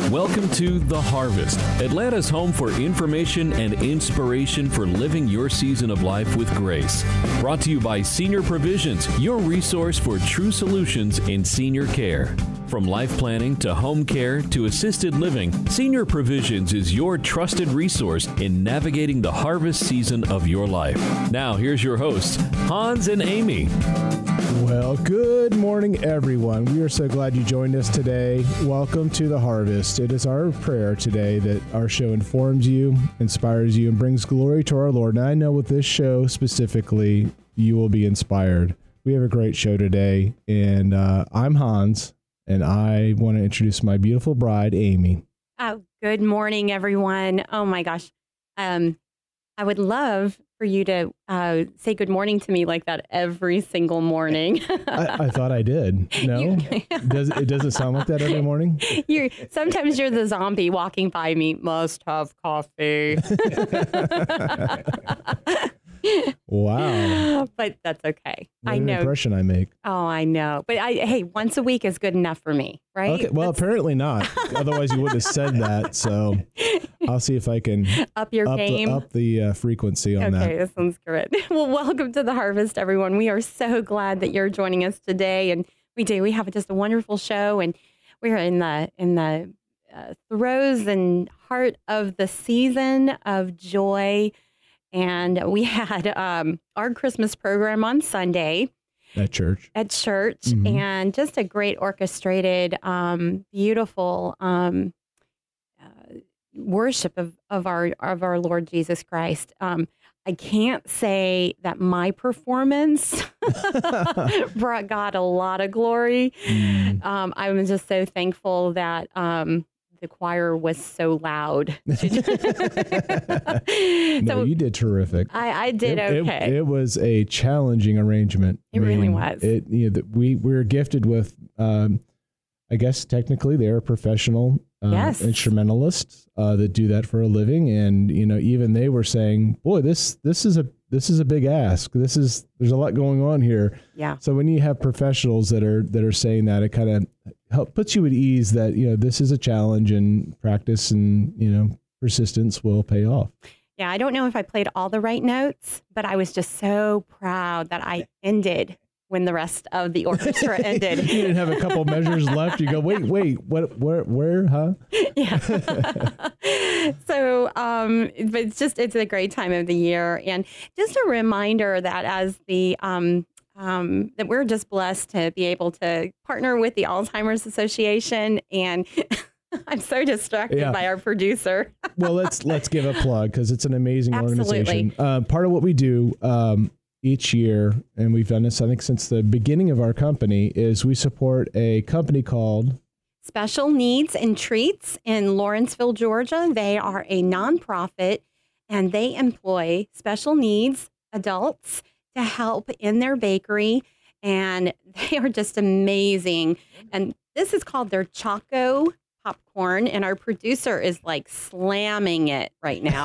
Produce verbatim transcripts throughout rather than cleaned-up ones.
Welcome to The Harvest, Atlanta's home for information and inspiration for living your season of life with grace. Brought to you by Senior Provisions, your resource for true solutions in senior care. From life planning to home care to assisted living, Senior Provisions is your trusted resource in navigating the harvest season of your life. Now, here's your hosts, Hans and Amy. Well, good morning, everyone. We are so glad you joined us today. Welcome to The Harvest. It is our prayer today that our show informs you, inspires you, and brings glory to our Lord. And I know with this show specifically, you will be inspired. We have a great show today, and uh, I'm Hans, and I want to introduce my beautiful bride, Amy. Oh, good morning, everyone. Oh, my gosh. Um, I would love for you to uh, say good morning to me like that every single morning. I, I thought I did. No? You, Does, it doesn't sound like that every morning? You're, sometimes you're the zombie walking by me, must have coffee. Wow. But that's okay. What I an know. impression I make. Oh, I know. But I, hey, once a week is good enough for me, right? Okay. Well, that's... apparently not. Otherwise, you would have said that. So I'll see if I can up your up game, the, up the uh, frequency on okay, that. Okay, this sounds good. Well, welcome to The Harvest, everyone. We are so glad that you're joining us today, and we do. We have just a wonderful show, and we're in the in the uh, throes and heart of the season of joy. And we had um, our Christmas program on Sunday. At church. At church. Mm-hmm. And just a great orchestrated, um, beautiful um, uh, worship of, of our of our Lord Jesus Christ. Um, I can't say that my performance brought God a lot of glory. Mm. Um, I was just so thankful that um, the choir was so loud. No, so you did terrific. I, I did it, okay. It, it was a challenging arrangement. It I mean, really was. It, you know, we, we were gifted with, um, I guess technically they're professional uh, yes. instrumentalists uh, that do that for a living. And, you know, even they were saying, boy, this this is a this is a big ask. This is there's a lot going on here. Yeah. So when you have professionals that are that are saying that, it kind of help puts you at ease that, you know, this is a challenge and practice and, you know, persistence will pay off. Yeah, I don't know if I played all the right notes, but I was just so proud that I ended when the rest of the orchestra ended. You didn't have a couple measures left. You go, wait, wait, what, where, where, huh? Yeah. So, um, but it's just, it's a great time of the year. And just a reminder that as the, um, um, that we're just blessed to be able to partner with the Alzheimer's Association, and I'm so distracted yeah. by our producer. Well, let's let's give a plug because it's an amazing Absolutely. organization. Uh, part of what we do um, each year, and we've done this, I think, since the beginning of our company, is we support a company called Special Needs and Treats in Lawrenceville, Georgia. They are a nonprofit, and they employ special needs adults to help in their bakery, and they are just amazing. And this is called their Choco popcorn, and our producer is like slamming it right now.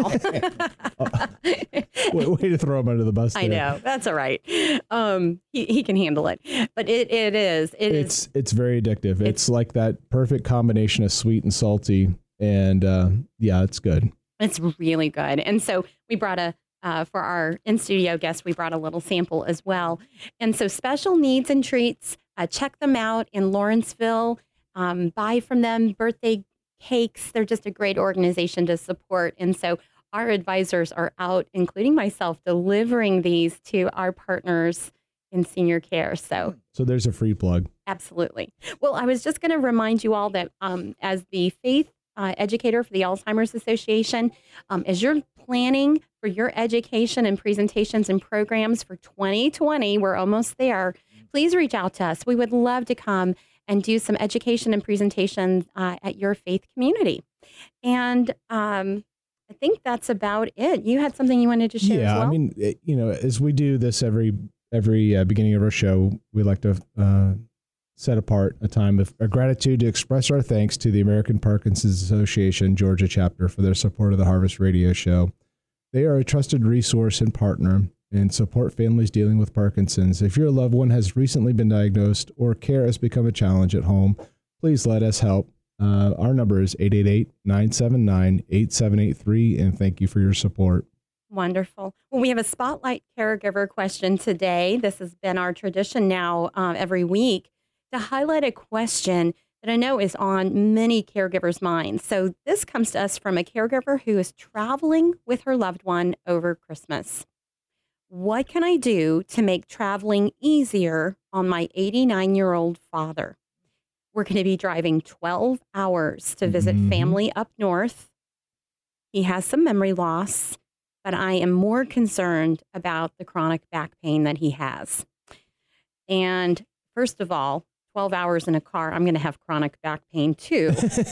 way, way to throw him under the bus there. I know, that's all right. Um, he, he can handle it, but it it is it it's is, it's very addictive. It's, it's like that perfect combination of sweet and salty, and uh, yeah, it's good. It's really good. And so we brought a. Uh, for our in-studio guests, we brought a little sample as well. And so Special Needs and Treats, uh, check them out in Lawrenceville. Um, buy from them birthday cakes. They're just a great organization to support. And so our advisors are out, including myself, delivering these to our partners in senior care. So, so there's a free plug. Absolutely. Well, I was just going to remind you all that um, as the faith uh, educator for the Alzheimer's Association, um, as you're planning for your education and presentations and programs for twenty twenty, we're almost there. Please reach out to us. We would love to come and do some education and presentations uh, at your faith community. And um, I think that's about it. You had something you wanted to share yeah, as well? I mean, it, you know, as we do this every every uh, beginning of our show, we like to uh, set apart a time of a gratitude to express our thanks to the American Parkinson's Association Georgia chapter for their support of the Harvest Radio Show. They are a trusted resource and partner and support families dealing with Parkinson's. If your loved one has recently been diagnosed or care has become a challenge at home, please let us help. Uh, our number is eight eight eight, nine seven nine, eight seven eight three, and thank you for your support. Wonderful. Well, we have a Spotlight Caregiver question today. This has been our tradition now uh, every week to highlight a question that I know is on many caregivers' minds. So this comes to us from a caregiver who is traveling with her loved one over Christmas. What can I do to make traveling easier on my eighty-nine-year-old father? We're going to be driving twelve hours to visit mm-hmm. family up north. He has some memory loss, but I am more concerned about the chronic back pain that he has. And first of all, twelve hours in a car, I'm going to have chronic back pain too,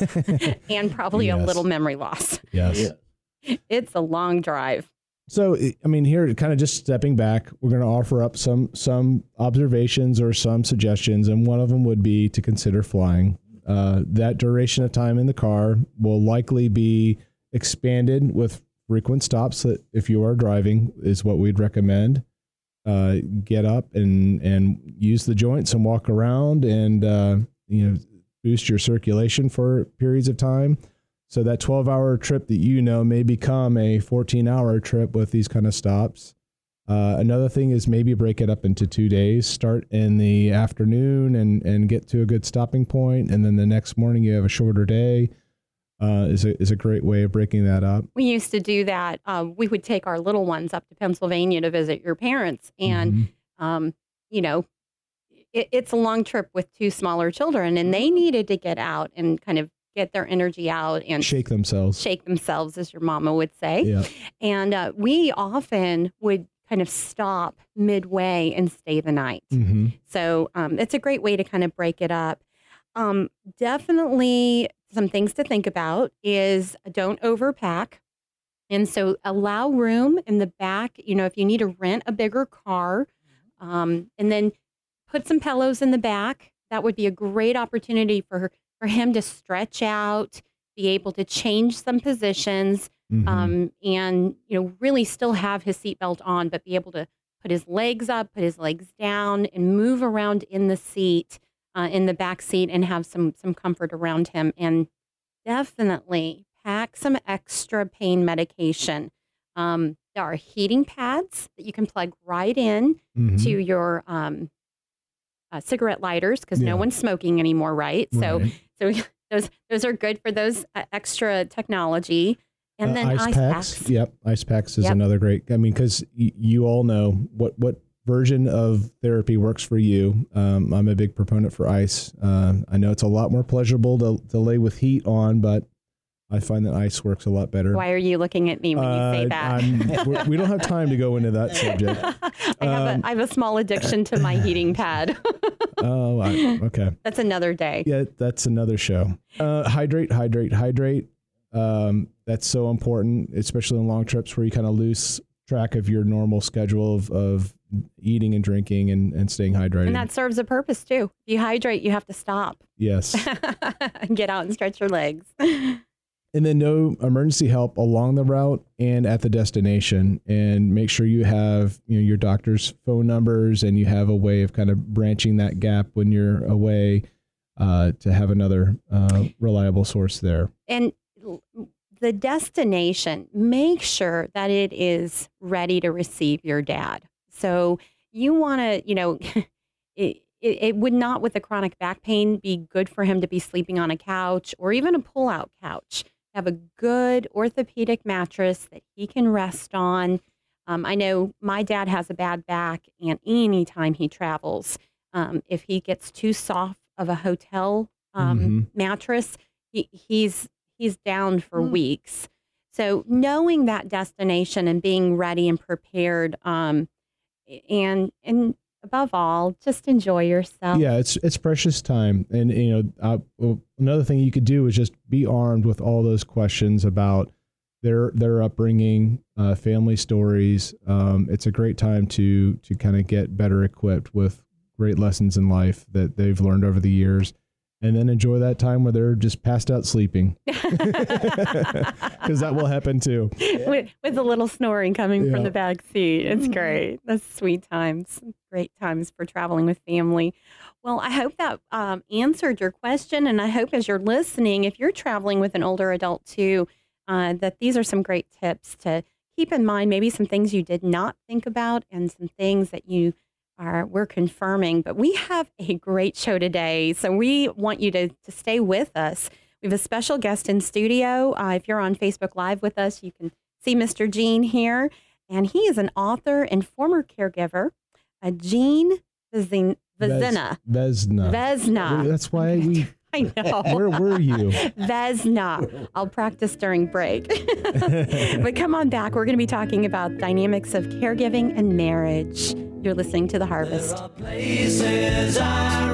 and probably yes. a little memory loss. Yes. It's a long drive. So, I mean, here, kind of just stepping back, we're going to offer up some some observations or some suggestions, and one of them would be to consider flying. Uh, that duration of time in the car will likely be expanded with frequent stops that, if you are driving, is what we'd recommend. Uh, get up and, and use the joints and walk around and, uh, you know, boost your circulation for periods of time. So that twelve hour trip that, you know, may become a fourteen hour trip with these kind of stops. Uh, another thing is maybe break it up into two days, start in the afternoon and, and get to a good stopping point. And then the next morning you have a shorter day. Uh, is a is a great way of breaking that up. We used to do that. Uh, we would take our little ones up to Pennsylvania to visit your parents. And, mm-hmm. um, you know, it, it's a long trip with two smaller children, and they needed to get out and kind of get their energy out and shake themselves, shake themselves, as your mama would say. Yeah. And uh, we often would kind of stop midway and stay the night. Mm-hmm. So um, it's a great way to kind of break it up. Um, definitely some things to think about is don't overpack. And so allow room in the back, you know, if you need to rent a bigger car, um, and then put some pillows in the back. That would be a great opportunity for her, for him to stretch out, be able to change some positions, mm-hmm. um, and, you know, really still have his seatbelt on, but be able to put his legs up, put his legs down, and move around in the seat, uh, in the back seat, and have some some comfort around him. And definitely pack some extra pain medication. Um, there are heating pads that you can plug right in mm-hmm. to your um, uh, cigarette lighters, because yeah. no one's smoking anymore, right? right. So, so those those are good for those uh, extra technology. And uh, then ice, ice packs. packs. Yep, ice packs is yep. another great. I mean, because y- you all know what what version of therapy works for you. Um, I'm a big proponent for ice. Uh, I know it's a lot more pleasurable to to lay with heat on, but I find that ice works a lot better. Why are you looking at me when you say that? Uh, we don't have time to go into that subject. I have, um, a, I have a small addiction to my heating pad. Oh, I, okay. That's another day. Yeah, that's another show. Uh, hydrate, hydrate, hydrate. Um, that's so important, especially on long trips where you kind of lose track of your normal schedule of, of eating and drinking and, and staying hydrated. And that serves a purpose too. If you hydrate, you have to stop. Yes. And get out and stretch your legs. And then no emergency help along the route and at the destination, and make sure you have, you know, your doctor's phone numbers, and you have a way of kind of branching that gap when you're away, uh, to have another uh, reliable source there. And the destination, make sure that it is ready to receive your dad. So you want to, you know, it, it, it would not, with the chronic back pain, be good for him to be sleeping on a couch or even a pull-out couch. Have a good orthopedic mattress that he can rest on. Um, I know my dad has a bad back, and anytime he travels, um, if he gets too soft of a hotel um, mm-hmm. mattress, he, he's he's down for mm. weeks. So knowing that destination and being ready and prepared, um, and and above all, just enjoy yourself. Yeah, it's it's precious time. And, you know, uh, well, another thing you could do is just be armed with all those questions about their their upbringing, uh, family stories. Um, it's a great time to to kind of get better equipped with great lessons in life that they've learned over the years. And then enjoy that time where they're just passed out sleeping. Because that will happen too. With, with a little snoring coming Yeah. from the back seat. It's great. That's sweet times. Great times for traveling with family. Well, I hope that um, answered your question, and I hope as you're listening, if you're traveling with an older adult too, uh, that these are some great tips to keep in mind, maybe some things you did not think about and some things that you are, we're confirming. But we have a great show today, so we want you to, to stay with us. We have a special guest in studio. Uh, if you're on Facebook Live with us, you can see Mister Gene here, and he is an author and former caregiver, uh, Gene Vezina. Vezina. Vesna. Vesna. That's why we... I know. Where were you? Vesna. I'll practice during break. But come on back. We're going to be talking about dynamics of caregiving and marriage. You're listening to The Harvest. There are places I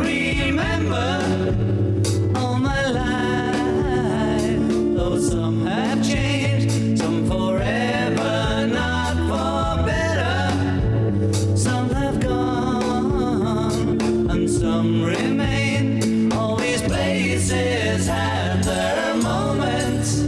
remember all my life, though some have changed, some forever, not for better. Some have gone, and some remain. Have their moments.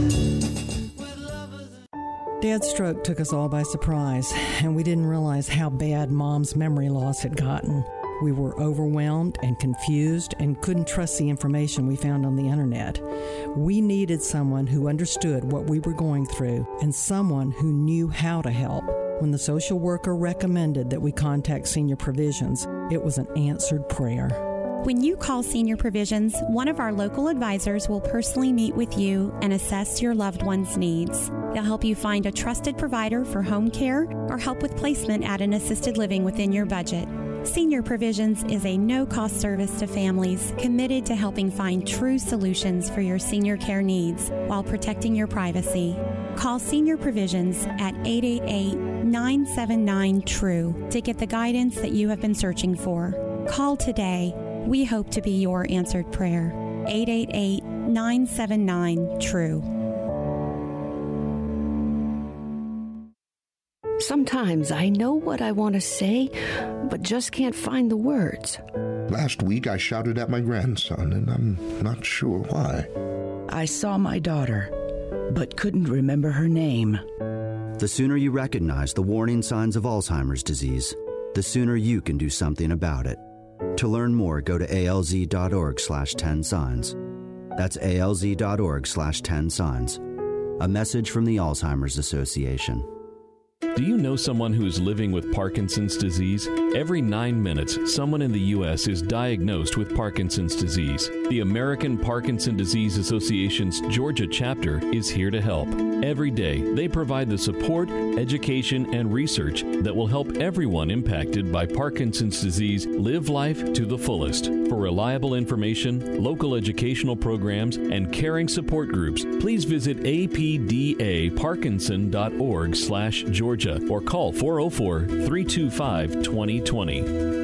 Dad's stroke took us all by surprise, and we didn't realize how bad Mom's memory loss had gotten. We were overwhelmed and confused and couldn't trust the information we found on the internet. We needed someone who understood what we were going through and someone who knew how to help. When the social worker recommended that we contact Senior Provisions, it was an answered prayer. When you call Senior Provisions, one of our local advisors will personally meet with you and assess your loved one's needs. They'll help you find a trusted provider for home care or help with placement at an assisted living within your budget. Senior Provisions is a no-cost service to families committed to helping find true solutions for your senior care needs while protecting your privacy. Call Senior Provisions at eight eight eight, nine seven nine, T R U E to get the guidance that you have been searching for. Call today. We hope to be your answered prayer. eight eight eight, nine seven nine, T R U E. Sometimes I know what I want to say, but just can't find the words. Last week I shouted at my grandson, and I'm not sure why. I saw my daughter, but couldn't remember her name. The sooner you recognize the warning signs of Alzheimer's disease, the sooner you can do something about it. To learn more, go to alz.org slash 10 signs. That's alz.org slash 10 signs. A message from the Alzheimer's Association. Do you know someone who is living with Parkinson's disease? Every nine minutes, someone in the U S is diagnosed with Parkinson's disease. The American Parkinson Disease Association's Georgia chapter is here to help. Every day, they provide the support, education, and research that will help everyone impacted by Parkinson's disease live life to the fullest. For reliable information, local educational programs, and caring support groups, please visit apdaparkinson.org slash Georgia or call four oh four, three two five, two oh two oh.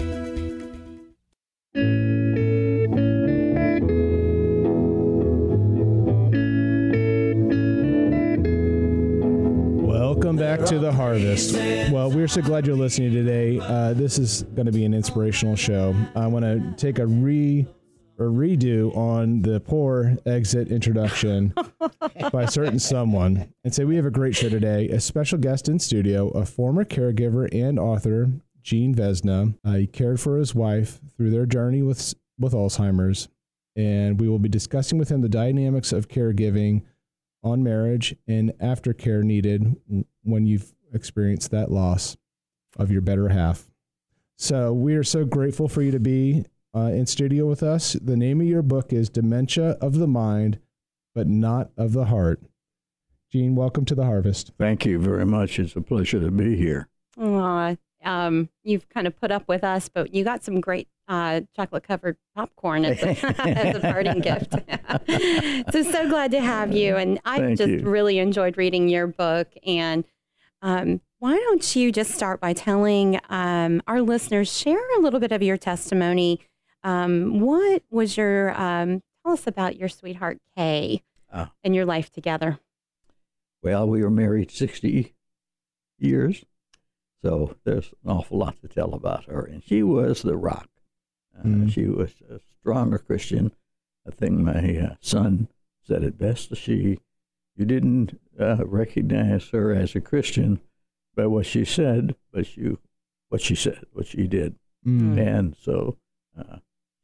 Welcome back to The Harvest. Well, we're so glad you're listening today. Uh, this is going to be an inspirational show. I want to take a re or redo on the poor exit introduction by a certain someone and say we have a great show today. A special guest in studio, a former caregiver and author, Gene Vesna. Uh, he cared for his wife through their journey with with Alzheimer's, and we will be discussing with him the dynamics of caregiving on marriage and aftercare needed when you've experienced that loss of your better half. So we are so grateful for you to be uh, in studio with us. The name of your book is Dementia of the Mind, but Not of the Heart. Gene, welcome to The Harvest. Thank you very much. It's a pleasure to be here. Aw, um, you've kind of put up with us, but you got some great uh, chocolate-covered popcorn as a, as a parting gift. So, so glad to have you. And I Thank just you. really enjoyed reading your book. And um, why don't you just start by telling um, our listeners, share a little bit of your testimony. Um, what was your, um, tell us about your sweetheart, Kay, uh, and your life together. Well, we were married sixty years, so there's an awful lot to tell about her. And she was the rock. Uh, mm. She was a stronger Christian. I think my uh, son said it best. She, you didn't uh, recognize her as a Christian by what she said, but you, what she said, what she did. Mm. And so uh,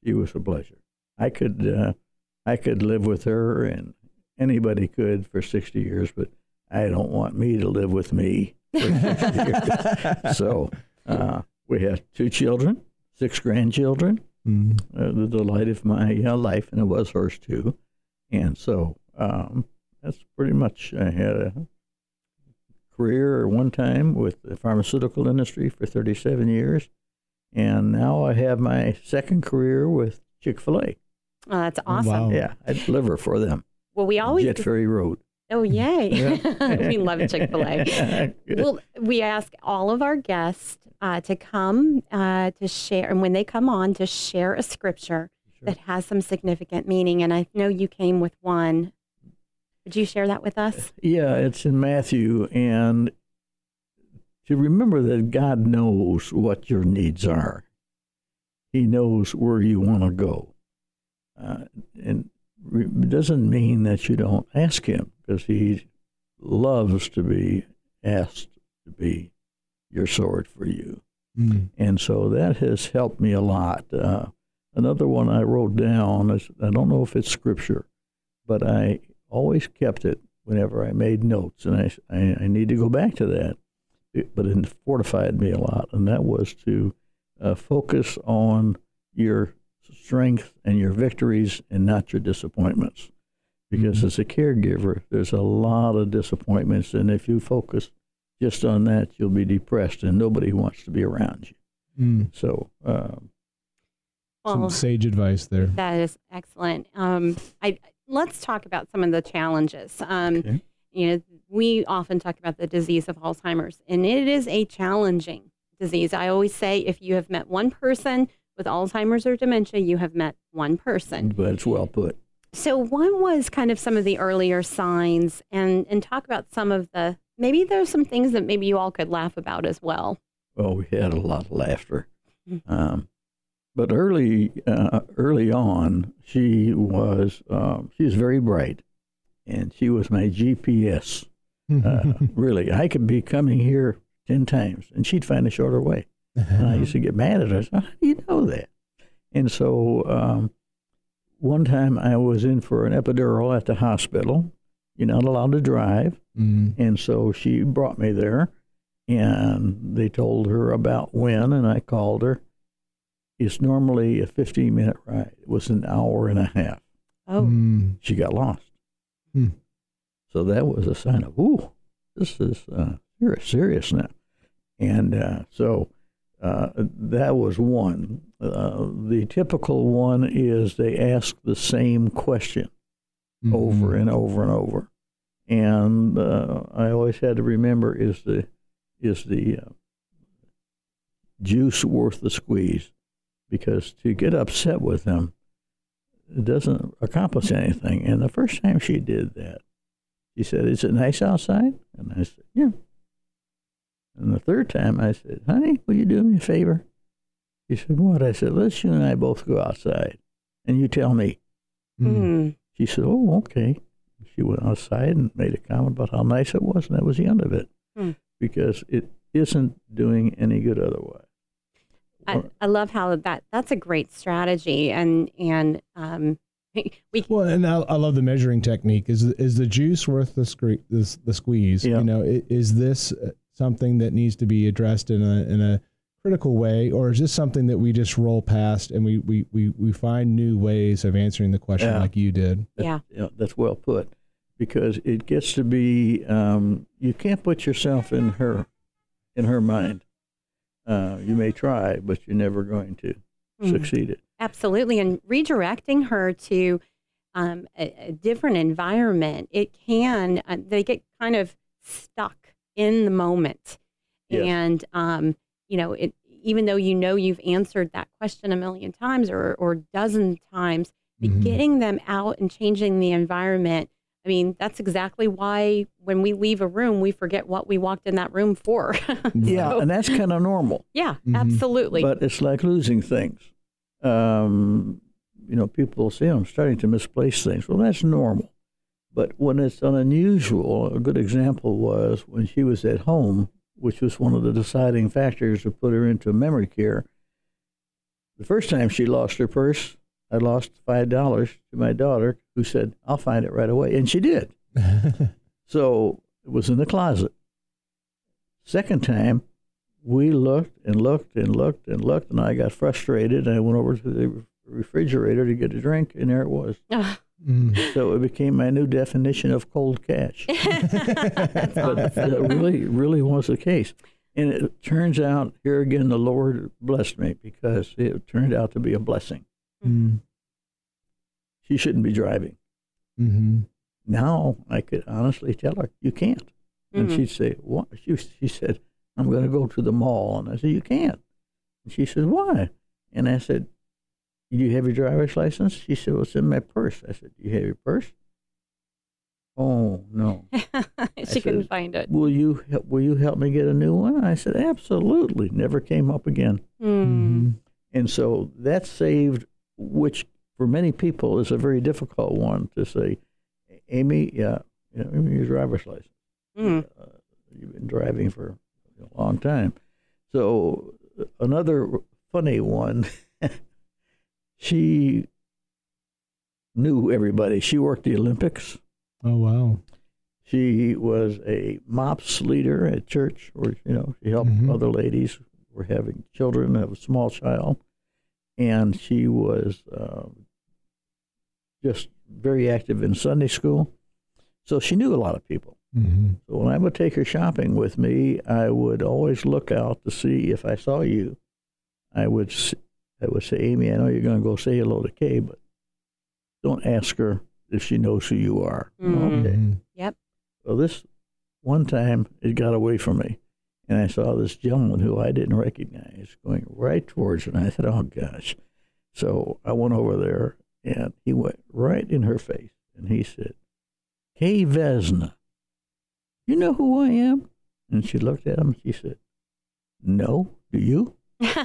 she was a pleasure. I could uh, I could live with her, and anybody could for sixty years, but I don't want me to live with me for sixty years. So uh, we have two children, six grandchildren, mm. uh, the delight of my uh, life, and it was hers too. And so um, that's pretty much, I had a career one time with the pharmaceutical industry for thirty-seven years. And now I have my second career with Chick-fil-A. Oh, that's awesome. Wow. Yeah, I deliver for them. Well, we always Jet Ferry Road. Oh, yay. We love Chick-fil-A. Well, we ask all of our guests uh, to come uh, to share, and when they come on, to share a scripture sure. that has some significant meaning. And I know you came with one. Would you share that with us? Yeah, it's in Matthew. And to remember that God knows what your needs are. He knows where you want to go. Uh, and it doesn't mean that you don't ask him, because he loves to be asked to be your sword for you. Mm. And so that has helped me a lot. Uh, another one I wrote down is, I don't know if it's scripture, but I always kept it whenever I made notes, and I, I, I need to go back to that. It, but it fortified me a lot, and that was to uh, focus on your strength and your victories and not your disappointments. Because mm-hmm. as a caregiver, there's a lot of disappointments, and if you focus just on that, you'll be depressed, and nobody wants to be around you. Mm. So, um, well, some sage advice there. That is excellent. Um, I let's talk about some of the challenges. Um, okay. You know, we often talk about the disease of Alzheimer's, and it is a challenging disease. I always say, if you have met one person with Alzheimer's or dementia, you have met one person. But it's well put. So what was kind of some of the earlier signs, and, and talk about some of the, maybe there's some things that maybe you all could laugh about as well. Well, we had a lot of laughter. Mm-hmm. Um, but early uh, early on, she was, um, she was very bright, and she was my G P S. Uh, really, I could be coming here ten times, and she'd find a shorter way. And I used to get mad at her. I said, how do you know that? And so um, one time I was in for an epidural at the hospital. You're not allowed to drive. Mm-hmm. And so she brought me there, and they told her about when, and I called her. It's normally a fifteen-minute ride. It was an hour and a half. Oh. Mm. She got lost. Mm. So that was a sign of, ooh, this is uh, you're serious now. And uh, so uh, that was one. Uh, the typical one is they ask the same question mm-hmm. over and over and over. And uh, I always had to remember, is the is the uh, juice worth the squeeze? Because to get upset with them, it doesn't accomplish anything. And the first time she did that, she said, is it nice outside? And I said, yeah. And the third time I said, honey, will you do me a favor? She said, what? I said, let's you and I both go outside, and you tell me. Mm. She said, oh, okay. She went outside and made a comment about how nice it was, and that was the end of it. Mm. Because it isn't doing any good otherwise. I, I love how that that's a great strategy, and and um, we well, and I, I love the measuring technique. Is is the juice worth the scre- the, the squeeze? Yeah. You know, is this something that needs to be addressed in a in a critical way, or is this something that we just roll past and we we we, we find new ways of answering the question yeah. like you did? Yeah, yeah, that's well put. Because it gets to be um, you can't put yourself in her in her mind. Uh, you may try, but you're never going to mm. succeed it. Absolutely. And redirecting her to um, a, a different environment, it can, uh, they get kind of stuck in the moment. Yes. And, um, you know, it, even though you know you've answered that question a million times or, or dozen times, mm-hmm. getting them out and changing the environment, I mean, that's exactly why when we leave a room, we forget what we walked in that room for. Yeah, so, and that's kind of normal. Yeah, mm-hmm. absolutely. But it's like losing things. Um, you know, people say, I'm starting to misplace things. Well, that's normal. But when it's unusual, a good example was when she was at home, which was one of the deciding factors to put her into memory care. the first time she lost her purse, I lost five dollars to my daughter, who said, I'll find it right away. And she did. So it was in the closet. Second time, we looked and looked and looked and looked, and I got frustrated, and I went over to the refrigerator to get a drink, and there it was. Mm. So it became my new definition of cold cash. But awesome. That really, really was the case. And it turns out, here again, the Lord blessed me because it turned out to be a blessing. Mm. She shouldn't be driving. Mm-hmm. Now I could honestly tell her, you can't. And mm-hmm. she'd say, what? She, she said, I'm going to go to the mall. And I said, you can't. And she said, why? And I said, do you have your driver's license? She said, well, it's in my purse. I said, do you have your purse? Oh, no. She said, couldn't find it. Will you, will you help me get a new one? I said, absolutely. Never came up again. Mm-hmm. And so that saved, which for many people is a very difficult one to say, Amy, yeah, you know, give me your driver's license. Mm. Uh, you've been driving for a long time. So another funny one, she knew everybody. She worked the Olympics. Oh, wow. She was a MOPS leader at church, where, you know, she helped mm-hmm. other ladies who were having children, have a small child. And she was uh, just very active in Sunday school. So she knew a lot of people. Mm-hmm. So when I would take her shopping with me, I would always look out to see if I saw you. I would I would say, Amy, I know you're going to go say hello to Kay, but don't ask her if she knows who you are. Mm-hmm. Okay. Yep. Well, this one time, it got away from me. And I saw this gentleman who I didn't recognize going right towards her. And I said, oh, gosh. So I went over there, and he went right in her face. And he said, Kay Vesna, you know who I am? And she looked at him, and she said, no, do you?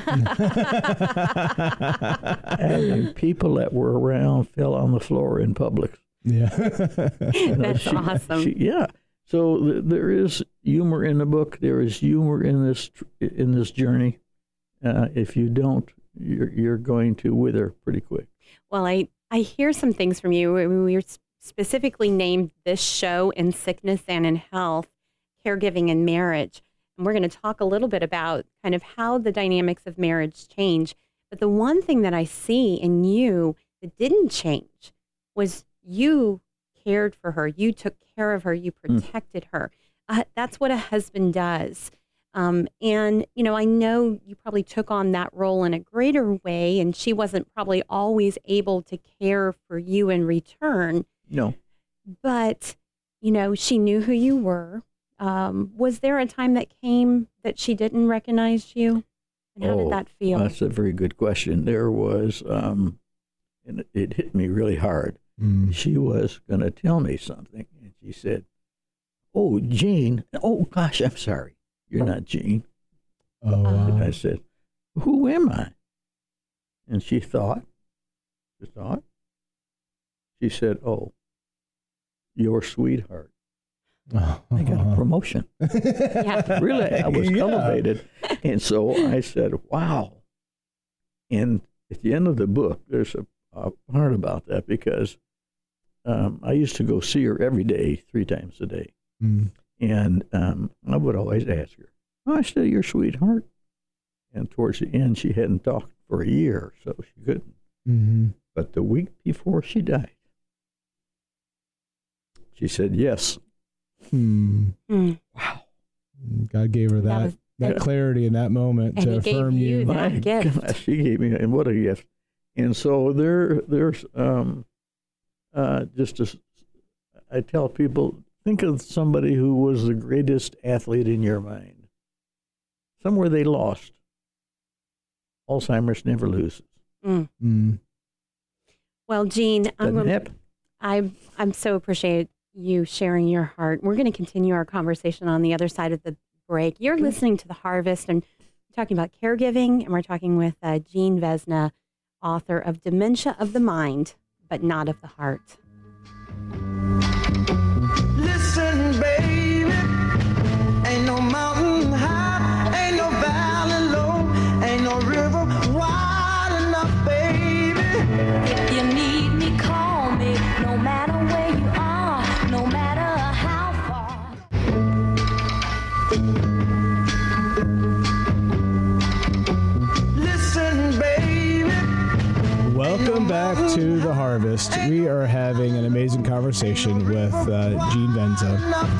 And people that were around fell on the floor in public. Yeah. You know, That's she, awesome. She, yeah. So th- there is humor in the book. There is humor in this in this journey. Uh, if you don't, you're you're going to wither pretty quick. Well, I, I hear some things from you. We were specifically named this show in sickness and in health, caregiving and marriage. And we're going to talk a little bit about kind of how the dynamics of marriage change. But the one thing that I see in you that didn't change was you cared for her. You took care of her. You protected mm. her. Uh, that's what a husband does. Um, and, you know, I know you probably took on that role in a greater way, and she wasn't probably always able to care for you in return. No. But, you know, she knew who you were. Um, was there a time that came that she didn't recognize you? And how oh, did that feel? That's a very good question. There was, um, and it, it hit me really hard. Mm. She was going to tell me something, and she said, oh, Jean, oh, gosh, I'm sorry. You're not Jean. Oh, wow. And I said, who am I? And she thought, she thought. She said, oh, your sweetheart. Oh. I got a promotion. Yeah. Really, I was yeah. elevated. And so I said, wow. And at the end of the book, there's a, a part about that because um, I used to go see her every day, three times a day. Mm. And um, I would always ask her, oh, I still your sweetheart? And towards the end, she hadn't talked for a year, so she couldn't. Mm-hmm. But the week before she died, she said, yes. Hmm. Mm. Wow. God gave her that, that, was, that and, clarity in that moment and to he affirm gave you. you. That My gift. gosh, she gave me, and what a gift. And so there, there's, um, uh, just as I tell people, think of somebody who was the greatest athlete in your mind. Somewhere they lost. Alzheimer's never loses. Mm. Mm. Well, Jean, I'm, Doesn't happen. I'm, I'm so appreciate you sharing your heart. We're going to continue our conversation on the other side of the break. You're listening to The Harvest, and we're talking about caregiving, and we're talking with uh, Jean Vesna, author of Dementia of the Mind, but Not of the Heart. Listen, baby, ain't no mountain high, ain't no valley low, ain't no river wide Harvest, we are having an amazing conversation with uh, Gene Venza.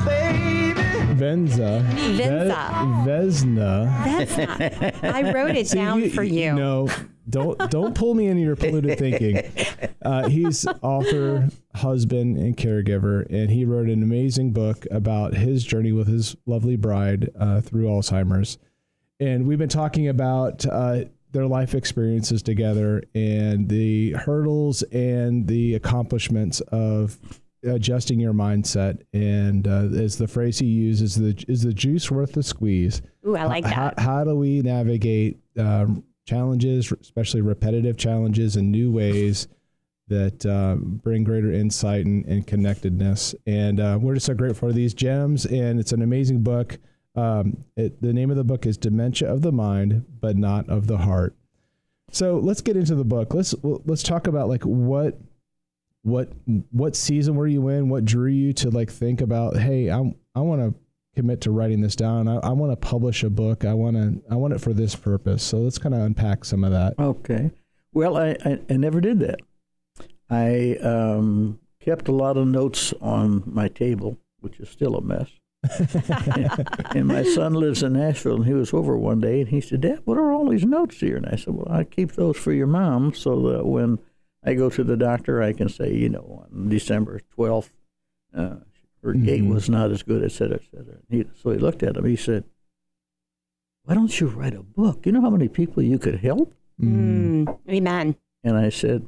Venza. Venza. Ve- Vesna. Vesna. I wrote it See, down you, for you. No, don't don't pull me into your polluted thinking. Uh, he's author, husband, and caregiver, and he wrote an amazing book about his journey with his lovely bride uh, through Alzheimer's. And we've been talking about uh, their life experiences together and the hurdles and the accomplishments of adjusting your mindset. And uh, as the phrase he uses, the is the juice worth the squeeze? Ooh, I like how, that. How do we navigate um, challenges, especially repetitive challenges, in new ways that uh, bring greater insight and, and connectedness? And uh, we're just so grateful for these gems. And it's an amazing book. Um, it, the name of the book is Dementia of the Mind, but Not of the Heart. So let's get into the book. Let's let's talk about like what what what season were you in? What drew you to like think about, hey, I'm I want to commit to writing this down. I, I want to publish a book. I want to I want it for this purpose. So let's kind of unpack some of that. Okay. Well, I, I, I never did that. I um, kept a lot of notes on my table, which is still a mess. And my son lives in Nashville, and he was over one day, and he said, "Dad, what are all these notes here?" And I said, "Well, I keep those for your mom so that when I go to the doctor, I can say, you know, on December twelfth, uh, her mm-hmm. gait was not as good, et cetera, et cetera." He, so he looked at him. He said, "Why don't you write a book? You know how many people you could help?" Mm. Amen. And I said,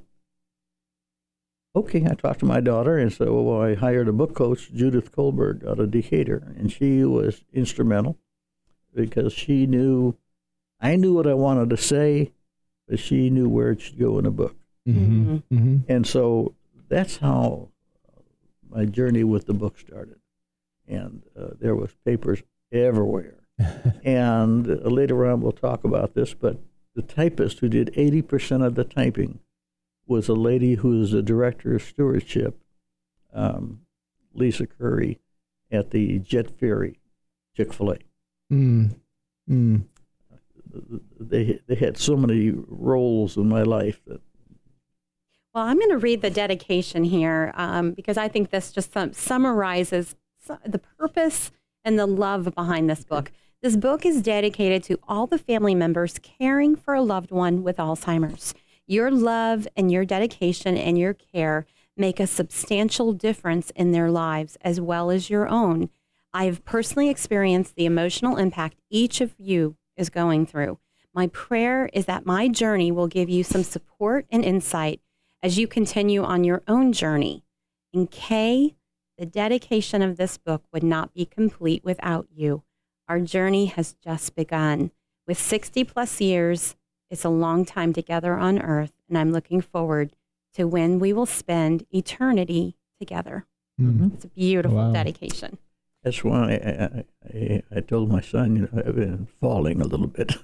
okay. I talked to my daughter and said, well, I hired a book coach, Judith Kohlberg, out of Decatur, and she was instrumental because she knew, I knew what I wanted to say, but she knew where it should go in a book. Mm-hmm. Mm-hmm. And so that's how my journey with the book started. And uh, there was papers everywhere. And uh, later on we'll talk about this, but the typist who did eighty percent of the typing was a lady who was the director of stewardship, um, Lisa Curry, at the Jet Ferry, Chick-fil-A. Mm. Mm. They they had so many roles in my life that. Well, I'm going to read the dedication here um, because I think this just sum- summarizes the purpose and the love behind this book. This book is dedicated to all the family members caring for a loved one with Alzheimer's. Your love and your dedication and your care make a substantial difference in their lives as well as your own. I have personally experienced the emotional impact each of you is going through. My prayer is that my journey will give you some support and insight as you continue on your own journey. And Kay, the dedication of this book would not be complete without you. Our journey has just begun. With sixty plus years, it's a long time together on earth, and I'm looking forward to when we will spend eternity together. Mm-hmm. It's a beautiful Wow. dedication. That's why I, I, I told my son, you know, I've been falling a little bit.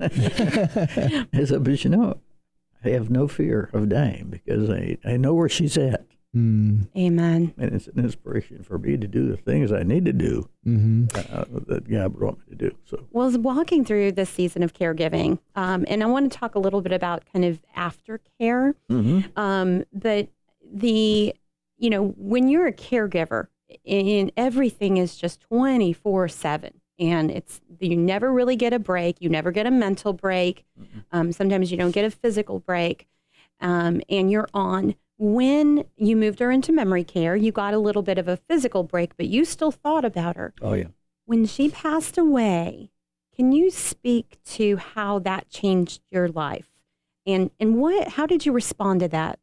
I said, but you know, I have no fear of dying because I, I know where she's at. Mm. Amen. And it's an inspiration for me to do the things I need to do Mm-hmm. uh, that God brought me to do. So, Well, I was walking through this season of caregiving, um, and I want to talk a little bit about kind of aftercare. mm-hmm. Um, but the, you know, when you're a caregiver, and everything is just twenty-four seven, and it's you never really get a break. You never get a mental break. Mm-hmm. Um, sometimes you don't get a physical break, um, and you're on. When you moved her into memory care, you got a little bit of a physical break, but you still thought about her. Oh, yeah. When she passed away, can you speak to how that changed your life? And and what? How did you respond to that?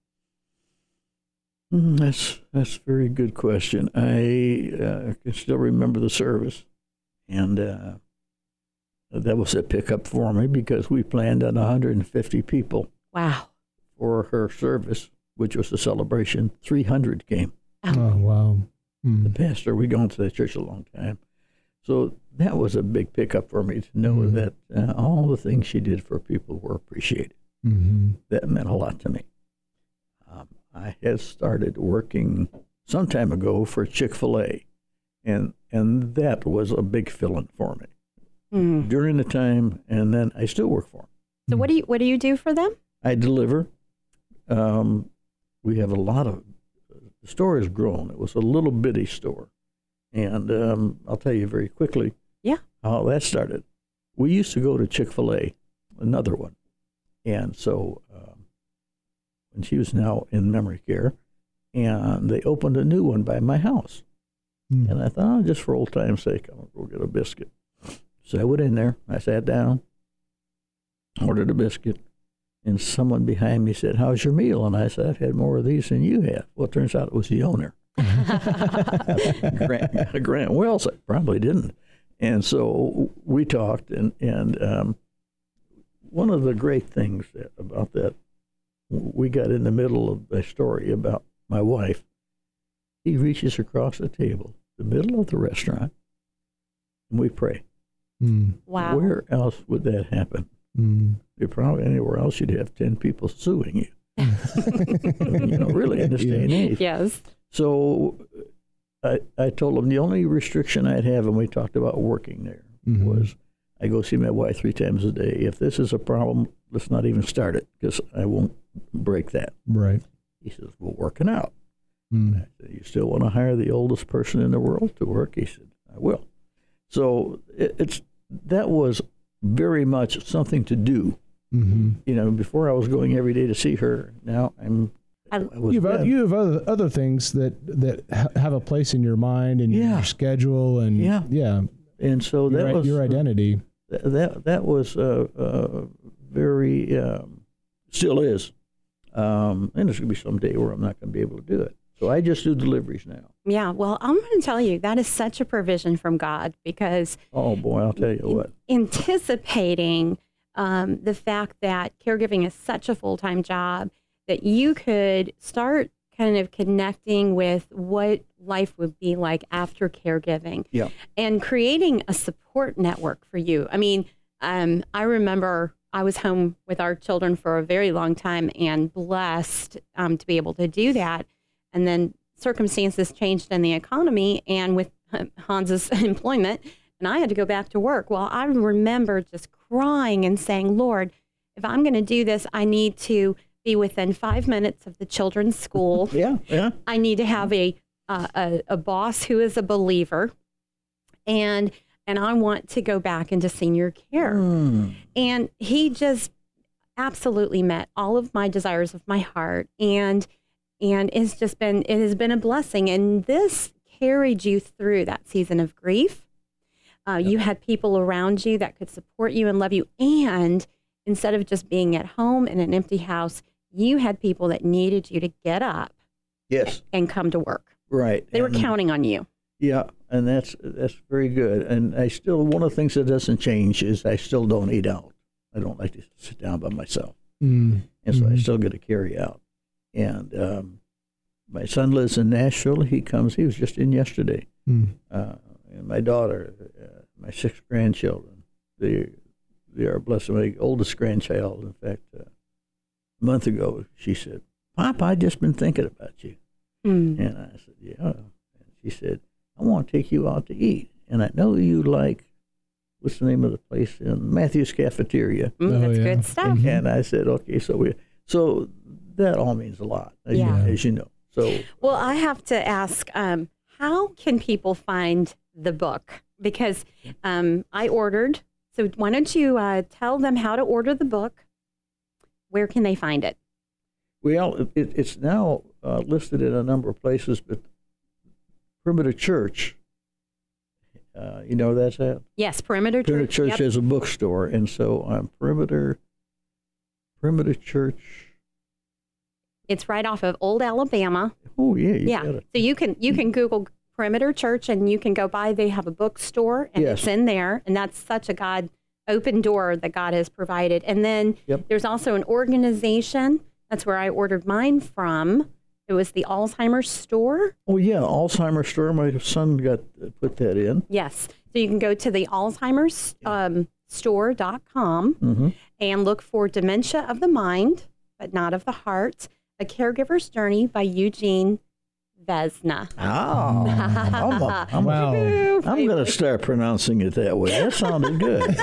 Mm, that's that's a very good question. I uh, can still remember the service, and uh, that was a pickup for me because we planned on one hundred fifty people. Wow. For her service, which was a celebration. three hundred came. Oh, wow. Mm. The pastor, we'd gone to that church a long time. So that was a big pickup for me to know Mm. that uh, all the things she did for people were appreciated. Mm-hmm. That meant a lot to me. Um, I had started working some time ago for Chick-fil-A, and and that was a big fill-in for me Mm. during the time, and then I still work for them. So what do you what do you do for them? I deliver. Um, we have a lot of the store has grown. It was a little bitty store. And um, I'll tell you very quickly yeah. how that started. We used to go to Chick-fil-A, another one. And so um, when she was now in memory care, and they opened a new one by my house. Mm. And I thought, oh, just for old time's sake, I'm going to go get a biscuit. So I went in there, I sat down, ordered a biscuit, and someone behind me said, how's your meal? And I said, I've had more of these than you have. Well, it turns out it was the owner. Grant, Grant Wells. I probably didn't. And so we talked, and, and um, one of the great things that, about that, we got in the middle of a story about my wife. He reaches across the table, the middle of the restaurant, and we pray. Mm. Wow. Where else would that happen? Mm. You're probably anywhere else you'd have ten people suing you. You know, really, in this day and age. Yes. So I, I told him the only restriction I'd have, and we talked about working there, mm-hmm. was I go see my wife three times a day. If this is a problem, let's not even start it, because I won't break that. Right. He says, well, working out. Mm. I said, you still want to hire the oldest person in the world to work? He said, I will. So it, it's that was very much something to do. Mm-hmm. You know, before I was going every day to see her. Now I'm. I, I was you have, you have other, other things that that ha- have a place in your mind and yeah. your schedule and yeah, yeah. And so that your, was your identity. Uh, that that was uh, uh, very um, still is, um, and there's going to be some day where I'm not going to be able to do it. So I just do deliveries now. Yeah, well, I'm going to tell you, that is such a provision from God, because oh boy, I'll tell you what. Anticipating um, the fact that caregiving is such a full-time job, that you could start kind of connecting with what life would be like after caregiving, yeah, and creating a support network for you. I mean, um, I remember I was home with our children for a very long time and blessed um, to be able to do that. And then circumstances changed in the economy and with Hans's employment, and I had to go back to work. Well, I remember just crying and saying, Lord, if I'm going to do this, I need to be within five minutes of the children's school. yeah, yeah. I need to have a, uh, a a boss who is a believer, and and I want to go back into senior care. Mm. And he just absolutely met all of my desires of my heart, and and it's just been it has been a blessing. And this carried you through that season of grief. Uh, yep. You had people around you that could support you and love you, and instead of just being at home in an empty house, you had people that needed you to get up, yes, and come to work. Right. They and, were counting on you. Yeah, and that's that's very good. And I still, one of the things that doesn't change is I still don't eat out. I don't like to sit down by myself. Mm. And so mm-hmm. I still get to carry out. And um, my son lives in Nashville. He comes, he was just in yesterday. Mm. Uh, and my daughter, uh, my six grandchildren, they, they are blessed. My oldest grandchild, in fact, uh, a month ago, she said, Pop, I've just been thinking about you. Mm. And I said, yeah. And she said, I want to take you out to eat. And I know you like, what's the name of the place? In Matthew's Cafeteria. Mm, oh, that's yeah. good stuff. Mm-hmm. And I said, okay, so we, so that all means a lot, as, Yeah. you, as you know. So, well, I have to ask, um, how can people find the book? Because um, I ordered. So why don't you uh, tell them how to order the book? Where can they find it? well, it, it's now uh, listed in a number of places, but Perimeter Church, uh, you know that's that? Yes, Perimeter Church. Perimeter Church Yep. has a bookstore, and so on Perimeter, Perimeter Church. It's right off of Old Alabama. Oh yeah, you yeah. got it. So you can you can Google Perimeter Church and you can go by. They have a bookstore and Yes. it's in there, and that's such a God open door that God has provided. And then Yep. there's also an organization. That's where I ordered mine from. It was the Alzheimer's store. Oh yeah, Alzheimer's store. My son got uh, put that in. Yes. So you can go to the Alzheimer's um, store dot com Mm-hmm. and look for Dementia of the Mind, but not of the Heart, A Caregiver's Journey by Eugene Vesna. Oh, I'm, a, I'm, Wow. a, I'm going to start pronouncing it that way. That sounded good.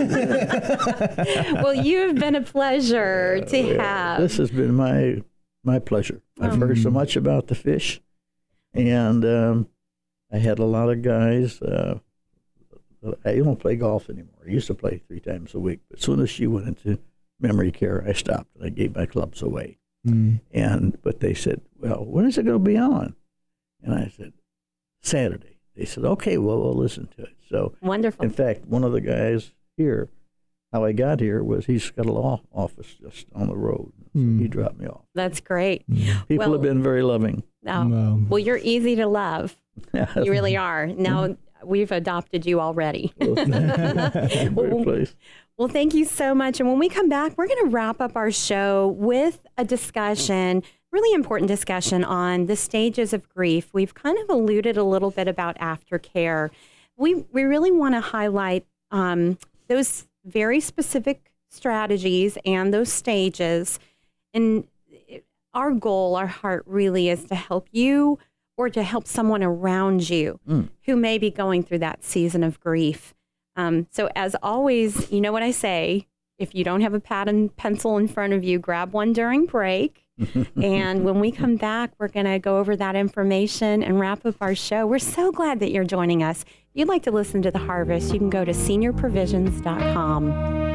Well, you have been a pleasure to Yeah, have. This has been my my pleasure. I've Oh. heard so much about the fish, And um, I had a lot of guys. Uh, I don't play golf anymore. I used to play three times a week. But as soon as she went into memory care, I stopped and I gave my clubs away. Mm. And but they said, well, when is it going to be on? And I said, Saturday. They said, okay, well, we'll listen to it. So wonderful. In fact, one of the guys here, how I got here was he's got a law office just on the road. So mm. he dropped me off. That's great. People well, have been very loving. Oh, no. Well, you're easy to love. You really are. Now we've adopted you already. well, well, thank you so much. And when we come back, we're going to wrap up our show with a discussion, really important discussion on the stages of grief. We've kind of alluded a little bit about aftercare. We we really want to highlight um, those very specific strategies and those stages. And our goal, our heart really is to help you or to help someone around you mm. who may be going through that season of grief. Um, so as always, you know what I say, if you don't have a pad and pencil in front of you, grab one during break. And when we come back, we're going to go over that information and wrap up our show. We're so glad that you're joining us. If you'd like to listen to The Harvest, you can go to senior provisions dot com.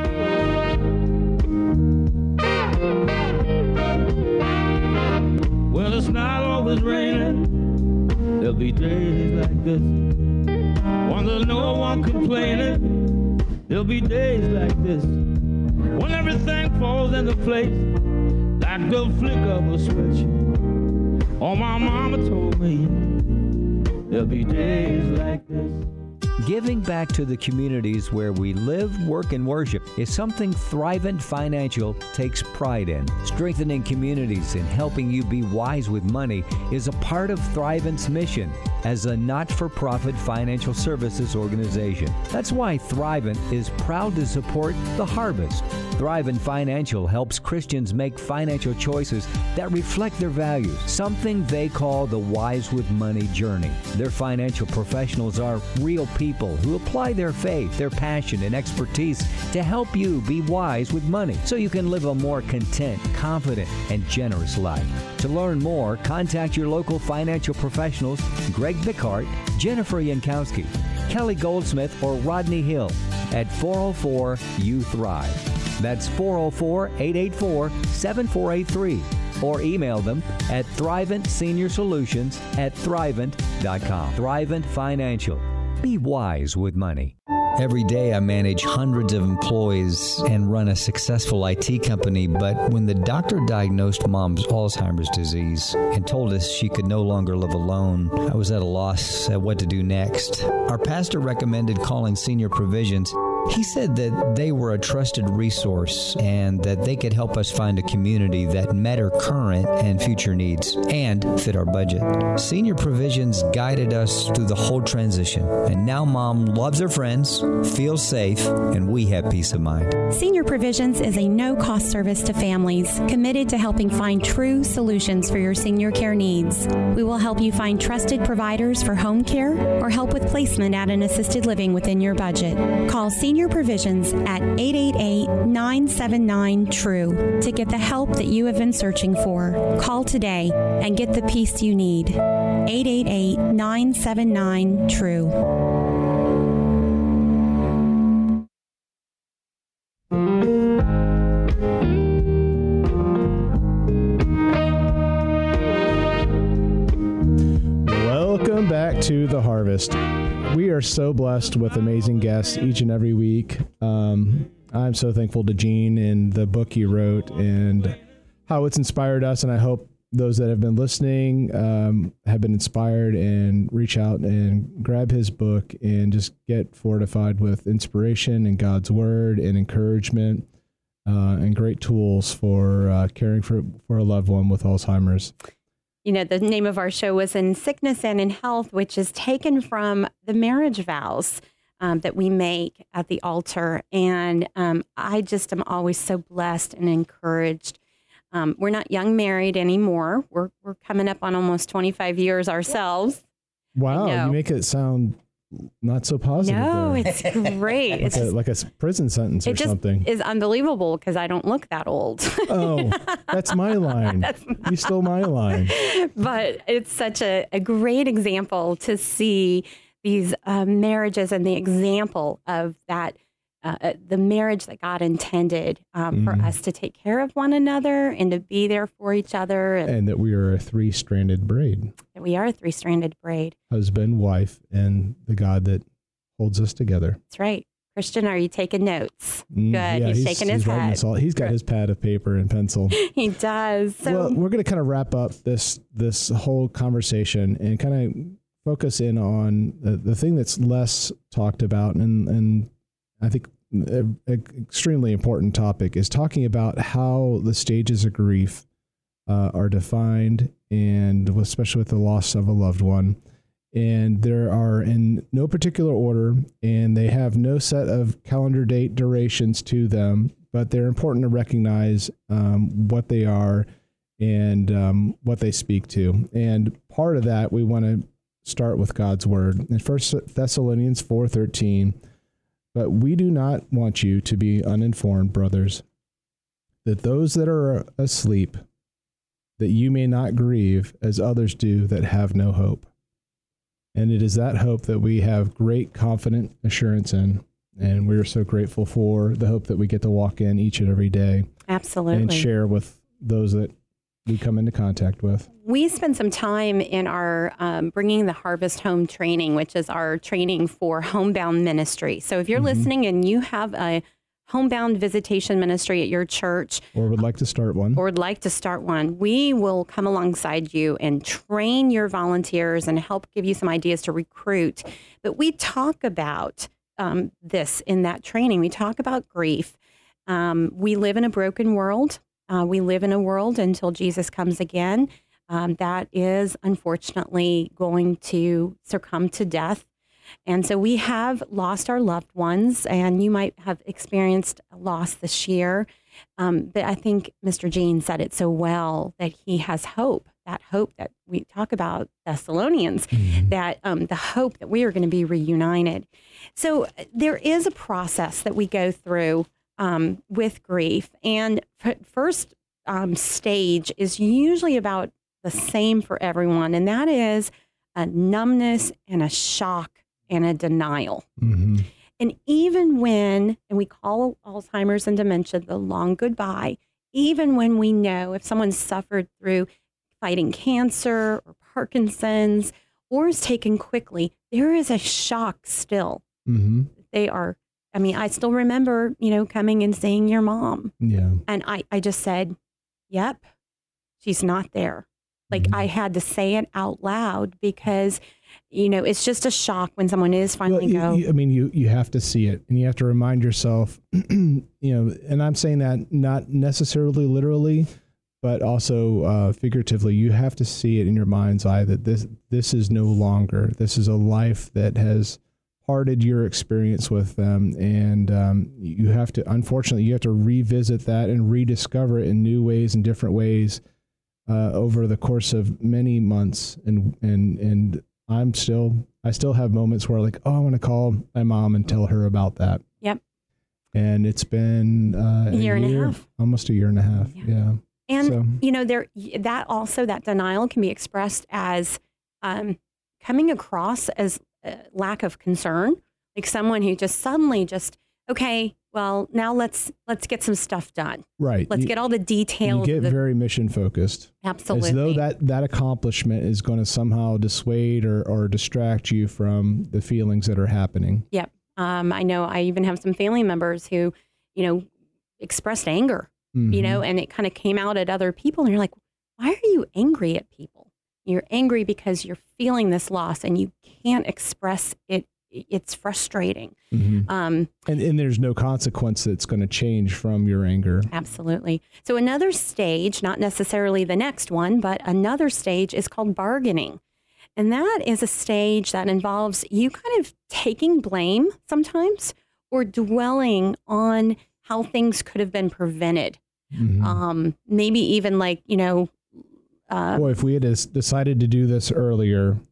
Well, it's not always raining. There'll be days like this when there's no one complaining. There'll be days like this when everything falls into place like the flick of a switch. Oh, my mama told me there'll be days like this. Giving back to the communities where we live, work, and worship is something Thrivent Financial takes pride in. Strengthening communities and helping you be wise with money is a part of Thrivent's mission as a not-for-profit financial services organization. That's why Thrivent is proud to support The Harvest. Thrivent Financial helps Christians make financial choices that reflect their values, something they call the Wise with Money journey. Their financial professionals are real people who apply their faith, their passion, and expertise to help you be wise with money so you can live a more content, confident, and generous life. To learn more, contact your local financial professionals, Greg Bickart, Jennifer Yankowski, Kelly Goldsmith, or Rodney Hill at four oh four U Thrive. That's four oh four, eight eight four, seven four eight three. Or email them at Thrivent Senior Solutions at thrivent dot com. Thrivent Financial. Be wise with money. Every day I manage hundreds of employees and run a successful I T company, but when the doctor diagnosed Mom's Alzheimer's disease and told us she could no longer live alone, I was at a loss at what to do next. Our pastor recommended calling Senior Provisions. He said that they were a trusted resource and that they could help us find a community that met our current and future needs and fit our budget. Senior Provisions guided us through the whole transition, and now Mom loves her friends, feels safe, and we have peace of mind. Senior Provisions is a no-cost service to families committed to helping find true solutions for your senior care needs. We will help you find trusted providers for home care or help with placement at an assisted living within your budget. Call Senior Provisions at eight eight eight, nine seven nine, T R U E to get the help that you have been searching for. Call today and get the peace you need. eight eight eight, nine seven nine, T R U E. Welcome back to The Harvest. We are so blessed with amazing guests each and every week. Um, I'm so thankful to Gene and the book he wrote and how it's inspired us. And I hope those that have been listening um, have been inspired and reach out and grab his book and just get fortified with inspiration and God's word and encouragement uh, and great tools for uh, caring for, for a loved one with Alzheimer's. You know, the name of our show was In Sickness and in Health, which is taken from the marriage vows um, that we make at the altar. And um, I just am always so blessed and encouraged. Um, we're not young married anymore. We're we're coming up on almost twenty-five years ourselves. Wow, you make it sound not so positive. No, there. it's great. like, it's a, just, like a prison sentence or it just something. is unbelievable because I don't look that old. Oh, that's my line. That's my you stole my line. But it's such a, a great example to see these uh, marriages and the example of that, uh, the marriage that God intended um, mm. for us to take care of one another and to be there for each other. And, and that we are a three-stranded braid. That we are a three-stranded braid. Husband, wife, and the God that holds us together. That's right. Christian, are you taking notes? Mm, Good. yeah, he's, he's shaking his he's head. All, he's got Good. his pad of paper and pencil. He does. So, well, we're going to kind of wrap up this this whole conversation and kind of focus in on the, the thing that's less talked about, and and I think an extremely important topic is talking about how the stages of grief uh, are defined, and especially with the loss of a loved one. And there are in no particular order, and they have no set of calendar date durations to them, but they're important to recognize um, what they are and um, what they speak to. And part of that, we want to start with God's word. In First Thessalonians four thirteen, but we do not want you to be uninformed, brothers, that those that are asleep, that you may not grieve as others do that have no hope. And it is that hope that we have great confident assurance in. And we're so grateful for the hope that we get to walk in each and every day. Absolutely. And share with those that we come into contact with. We spend some time in our um, Bringing the Harvest Home training, which is our training for homebound ministry. So if you're mm-hmm. listening and you have a homebound visitation ministry at your church, or would like to start one, or would like to start one, we will come alongside you and train your volunteers and help give you some ideas to recruit. But we talk about um, this in that training. We talk about grief. Um, we live in a broken world. Uh, we live in a world until Jesus comes again um, that is unfortunately going to succumb to death. And so we have lost our loved ones, and you might have experienced a loss this year. Um, but I think Mister Gene said it so well that he has hope, that hope that we talk about Thessalonians, mm-hmm. that um, the hope that we are going to be reunited. So there is a process that we go through um, with grief. And f- first um, stage is usually about the same for everyone, and that is a numbness and a shock and a denial. Mm-hmm. And even when, and we call Alzheimer's and dementia the long goodbye, even when we know if someone's suffered through fighting cancer or Parkinson's or is taken quickly, there is a shock still. Mm-hmm. They are, I mean, I still remember, you know, coming and seeing your mom. Yeah. And I, I just said, yep, she's not there. Like mm-hmm. I had to say it out loud because, you know, it's just a shock when someone is finally well, you, go. You, I mean, you, you have to see it, and you have to remind yourself, you know, and I'm saying that not necessarily literally, but also uh, figuratively. You have to see it in your mind's eye that this this is no longer. This is a life that has parted your experience with them, and um, you have to, unfortunately, you have to revisit that and rediscover it in new ways and different ways uh, over the course of many months, and and and. I'm still, I still have moments where like, oh, I want to call my mom and tell her about that. Yep. And it's been uh, a year, a year and a half, almost a year and a half. Yeah. yeah. And so. you know, there that also that denial can be expressed as um, coming across as a lack of concern, like someone who just suddenly just okay. Well, now let's let's get some stuff done. Right. Let's you, get all the details. You get the, very mission focused. Absolutely. As though that, that accomplishment is going to somehow dissuade or, or distract you from the feelings that are happening. Yep. Um, I know I even have some family members who, you know, expressed anger, mm-hmm. you know, and it kind of came out at other people. And you're like, why are you angry at people? You're angry because you're feeling this loss and you can't express it. It's frustrating. Mm-hmm. Um, and, and there's no consequence that's going to change from your anger. Absolutely. So another stage, not necessarily the next one, but another stage is called bargaining. And that is a stage that involves you kind of taking blame sometimes or dwelling on how things could have been prevented. Mm-hmm. Um, maybe even like, you know. Uh, Boy, if we had decided to do this earlier,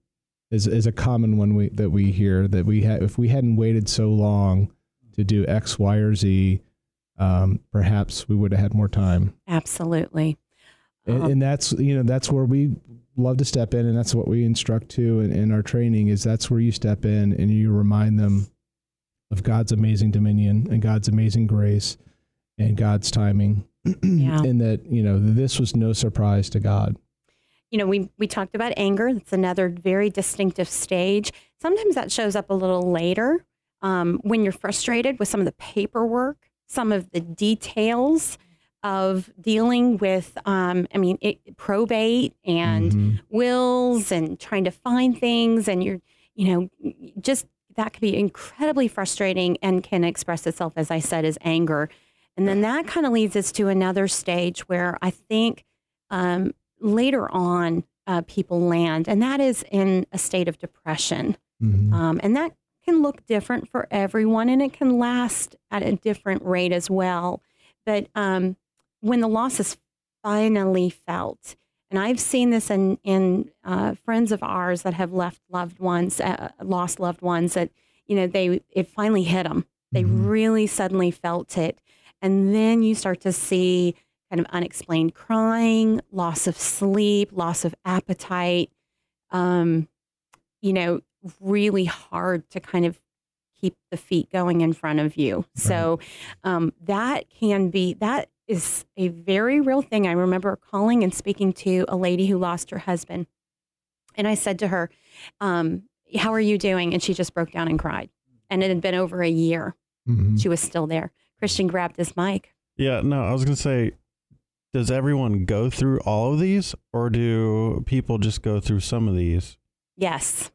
is is a common one we that we hear, that we had if we hadn't waited so long to do X, Y, or Z, um, perhaps we would have had more time. Absolutely. And, Um, and that's, you know, that's where we love to step in, and that's what we instruct to in, in our training, is that's where you step in and you remind them of God's amazing dominion and God's amazing grace and God's timing. Yeah. And that, you know, this was no surprise to God. You know, we, we talked about anger. That's another very distinctive stage. Sometimes that shows up a little later um, when you're frustrated with some of the paperwork, some of the details of dealing with, um, I mean, it, probate and Mm-hmm. wills and trying to find things. And you're, you know, just that can be incredibly frustrating and can express itself, as I said, as anger. And then that kind of leads us to another stage where I think um, later on uh, people land, and that is in a state of depression. Mm-hmm. Um, and that can look different for everyone, and it can last at a different rate as well. But um, when the loss is finally felt, and I've seen this in, in uh, friends of ours that have left loved ones, uh, lost loved ones, that, you know, they it finally hit them. They Mm-hmm. really suddenly felt it. And then you start to see kind of unexplained crying, loss of sleep, loss of appetite, um, you know, really hard to kind of keep the feet going in front of you. Right. So um, that can be, that is a very real thing. I remember calling and speaking to a lady who lost her husband. And I said to her, um, how are you doing? And she just broke down and cried. And it had been over a year. Mm-hmm. She was still there. Christian grabbed his mic. Yeah, no, I was going to say, does everyone go through all of these, or do people just go through some of these? Yes.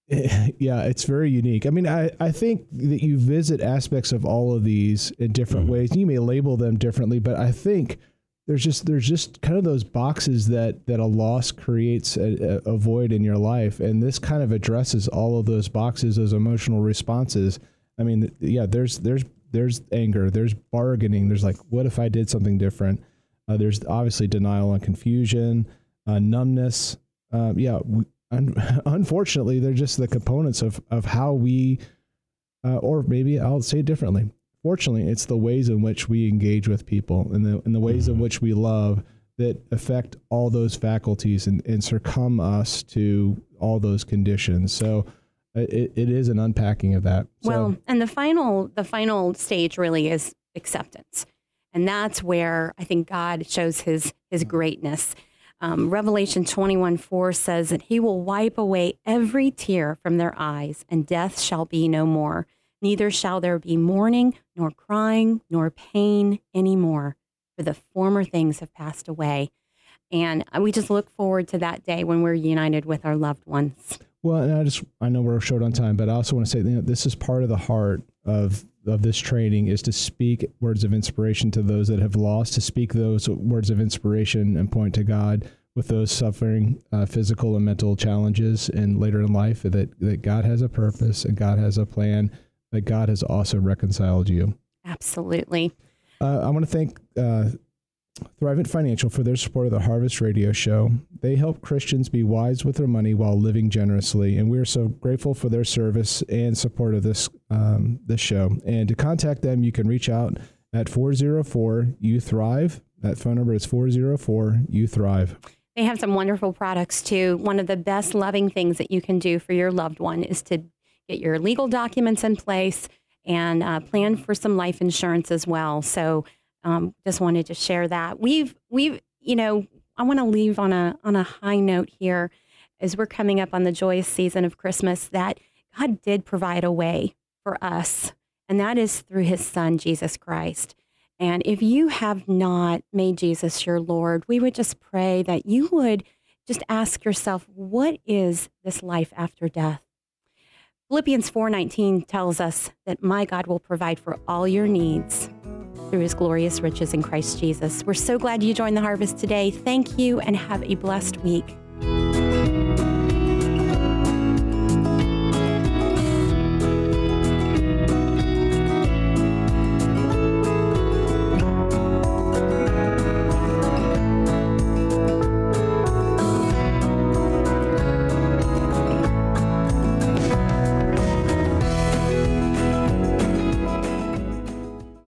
Yeah, it's very unique. I mean, I, I think that you visit aspects of all of these in different Mm-hmm. ways. You may label them differently, but I think there's just there's just kind of those boxes that, that a loss creates a, a void in your life. And this kind of addresses all of those boxes, those emotional responses. I mean, yeah, there's there's there's anger, there's bargaining, there's like, what if I did something different? Uh, there's obviously denial and confusion, uh, numbness. Uh, yeah, we, un- unfortunately, they're just the components of, of how we, uh, or maybe I'll say it differently. Fortunately, it's the ways in which we engage with people and the, and the ways in which we love that affect all those faculties and, and succumb us to all those conditions. So it, it is an unpacking of that. Well, so, and the final, the final stage really is acceptance. And that's where I think God shows his, his greatness. Um, Revelation twenty-one four says that he will wipe away every tear from their eyes, and death shall be no more. Neither shall there be mourning, nor crying, nor pain anymore, for the former things have passed away. And we just look forward to that day when we're united with our loved ones. Well, and I just, I know we're short on time, but I also want to say, you know, this is part of the heart of of this training, is to speak words of inspiration to those that have lost, to speak those words of inspiration and point to God with those suffering uh, physical and mental challenges and later in life, that, that God has a purpose and God has a plan, that God has also reconciled you. Absolutely. Uh, I want to thank uh, Thrivent Financial for their support of the Harvest Radio Show. They help Christians be wise with their money while living generously, and we're so grateful for their service and support of this um, this show. And to contact them, you can reach out at four oh four U Thrive. That phone number is four oh four U Thrive. They have some wonderful products too. One of the best loving things that you can do for your loved one is to get your legal documents in place and uh, plan for some life insurance as well. So um, just wanted to share that. We've, we've, you know, I want to leave on a, on a high note here as we're coming up on the joyous season of Christmas, that God did provide a way for us, and that is through his son, Jesus Christ. And if you have not made Jesus your Lord, we would just pray that you would just ask yourself, what is this life after death? Philippians four nineteen tells us that my God will provide for all your needs through his glorious riches in Christ Jesus. We're so glad you joined the Harvest today. Thank you, and have a blessed week.